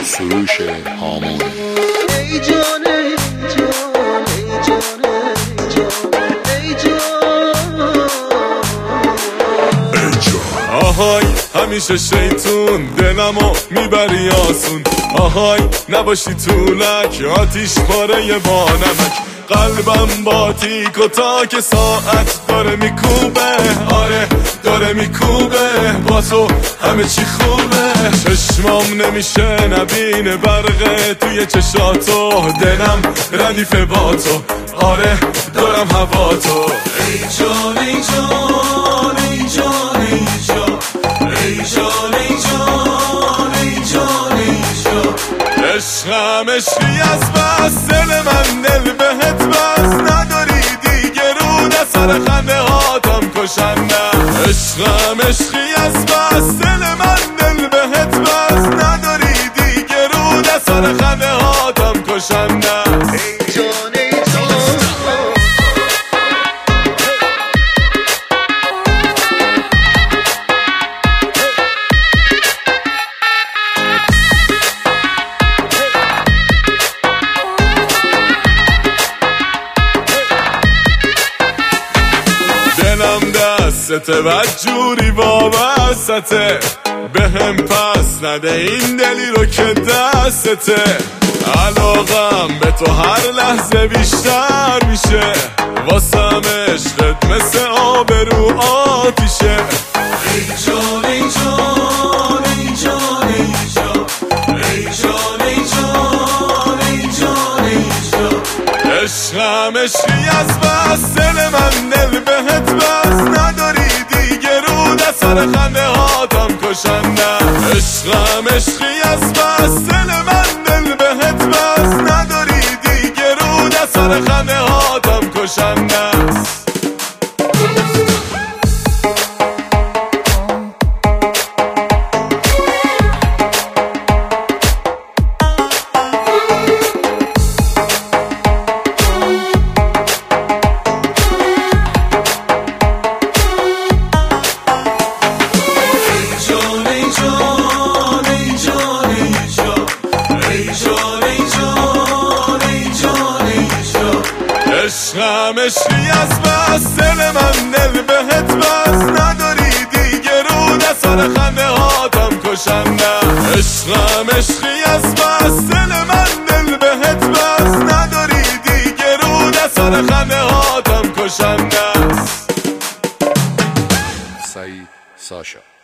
سروش هامون. ای جان ای جان ای جان ای جان ای جان. آهای همیشه شیطون دلمو میبری آسون. آهای نباشی طولک آتیش پاره با نمک. قلبم با تیک و تاک ساعت داره میکوبه. آره داره میکوبه با تو همه چی خوبه. چشمام نمیشه نبینه برقه توی چشاتو. دلم ردیفه با تو. آره دارم هوا تو. ای جان ای جان ای جان ای جان ای جان ای جان ای جان ای جان. عشقم عشقی از بس دل من دل بهت بس. نداری دیگه رو سر خنده هاتم کشندم. عشقم عشقی از بس دل من دل بهت بس. نداری دیگه رو سر خنده هاتم کشندم. ای جان ای جان. دلم دستته و جوری وابسته. به هم پس نده این دلی رو که دستته. علاقم به تو هر لحظه بیشتر میشه. واسم عشقت مثل آب رو آتیشه. ای جان ای جان ای جان ای جان ای جان ای جان ای جان ای جان. عشقم عشقی از بس دل من دل بهت بس. نداری دیگه رو سر خنده هاتم کشندم. عشقم عشقی از بس دل من دل بهت بس. نداری دیگه رو سر خنده هاتم کشندم. عشقم عشقی از بس دل من دل بهت بس. نداری دیگه رو سر خنده هاتم کشندم. عشقم عشقی از بس دل من دل بهت بس. نداری دیگه رو سر خنده هاتم کشندم. سعید ساشا.